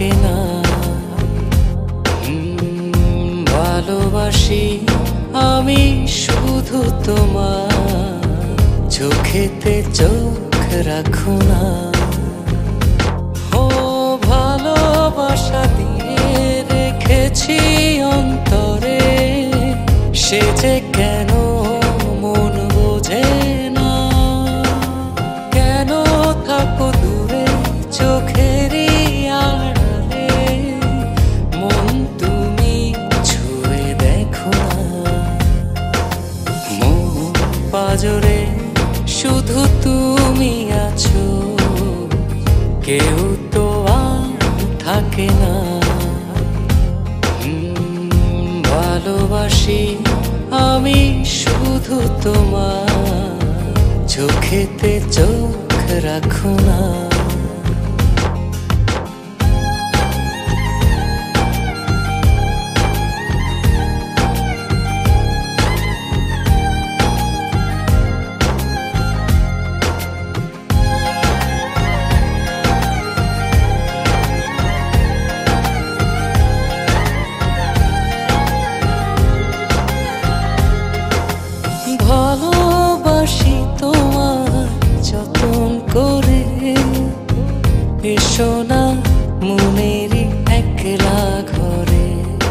থাকে না। ভালোবাসি আমি শুধু তোমার, চোখেতে চোখ রাখো না। ও ভালোবাসা দিয়ে রেখেছি অন্তরে, সে যে কেন মন বোঝে না। কেন থাকো দূরে চোখেরই আড়ালে, মন তুমি ছুঁয়ে দেখো না। মন পাজরে শুধু তুমি আছো, কেউ তো আর থাকে না। ভালোবাসি আমি শুধু তোমার, চোখেতে চোখ রাখো না। ভালোবাসি তোমার যতন করে, এসো না মনেরই একলা ঘরে।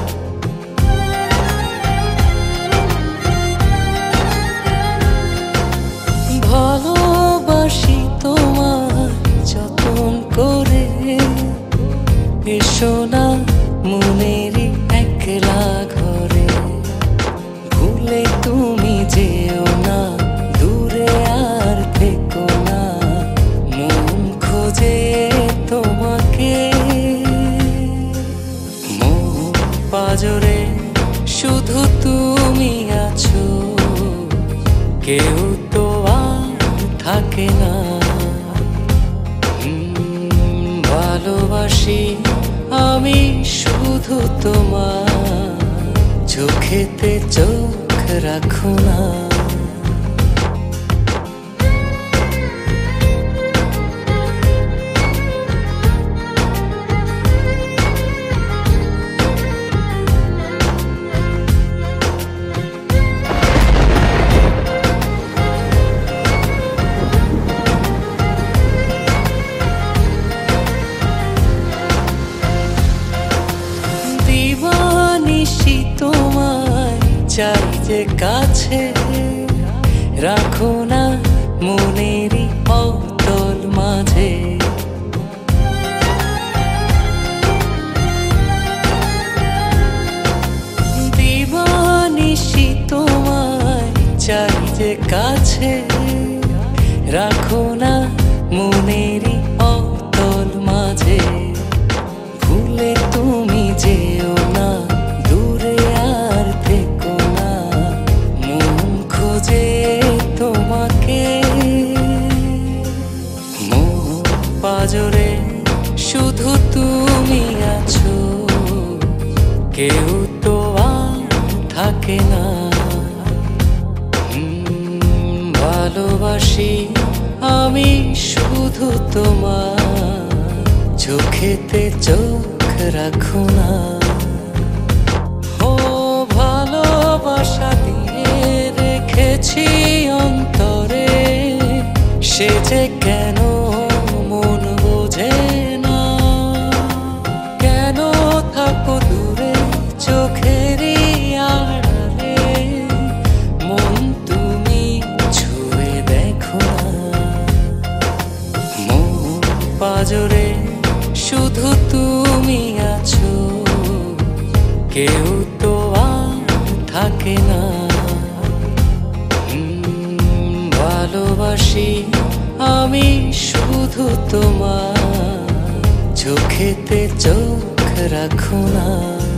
ভালোবাসি তোমার যতন করে, এসো না মনেরই একলা ঘরে। ভুলে তুমি যেও না, দূরে আর থেকো না, মন খোঁজে তোমাকে। মন পাজরে শুধু তুমি আছো, কেউ তো আর থাকে না। ভালোবাসি আমি শুধু তোমার, চোখেতে চোখ রাখো না। দিবানিশি তোমায় চাই যে কাছে, রাখো না মনেরই অতল মাঝে। দিবানিশি তোমায় চাই যে কাছে, রাখো না মনেরই অতল মাঝে। ভুলে তুমি যেও না, দূরে আর থেকো না, মন খোঁজে তোমাকে। মন পাজরে শুধু তুমি আছো, কেউ তো আর থাকে না। ভালোবাসি আমি শুধু তোমার, চোখেতে চোখ রাখো না। ও ভালোবাসা দিয়ে রেখেছি অন্তরে, সে যে কেন মন বোঝে না। কেন থাকো দূরে চোখেরই আড়ালে, মন তুমি ছুঁয়ে দেখো না। মন পাজরে শুধু তুমি আছো, কেউ তো আর থাকে না। ভালোবাসি আমি শুধু তোমার, চোখেতে চোখ রাখো না।